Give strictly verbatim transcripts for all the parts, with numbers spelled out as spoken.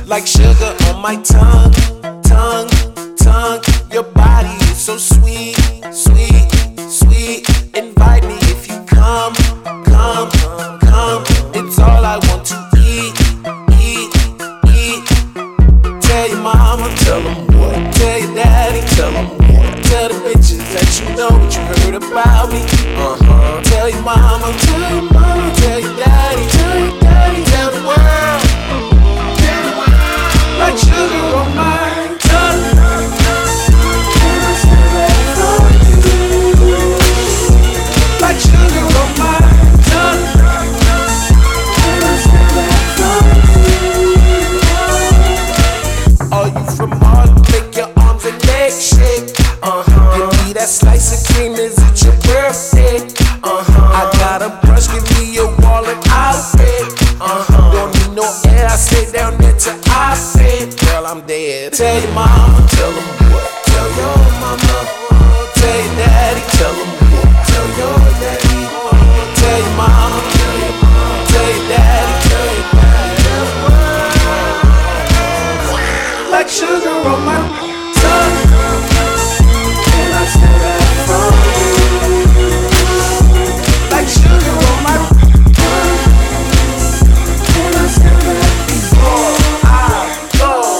like sugar on my tongue, tongue, tongue. Your body is so sweet, sweet, sweet. Invite me if you come, come, come. It's all I want to eat, eat, eat. Tell your mama, tell them what. Tell your daddy, tell them what. Tell the bitches that you know what you heard about me. Uh-huh. Tell your mama, tell your mama, tell your daddy, tell your daddy, tell the world, tell the world. Like sugar on my tongue. Like sugar on my tongue. Are you from Harlem? Make your arms and legs shake. Uh-huh. Give me that slice of cream, is it your birthday? Uh-huh. I got a brush, give me a wallet, I'll pay. Uh-huh. Don't need no air, I stay down there till I pay. Girl, I'm dead. Tell your mama, tell them what. Tell your mama, tell your daddy, tell them what. Tell your daddy, tell your mama, tell your mama, tell your daddy, tell your daddy, tell the world. Like sugar on my tongue. Can I steal that from you? Like sugar on my tongue. Can I steal that before I go?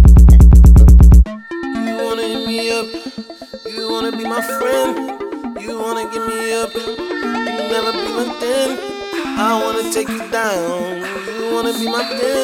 You wanna hit me up? You wanna be my friend? You wanna give me up? You never be my then. I wanna take you down. You wanna be my then.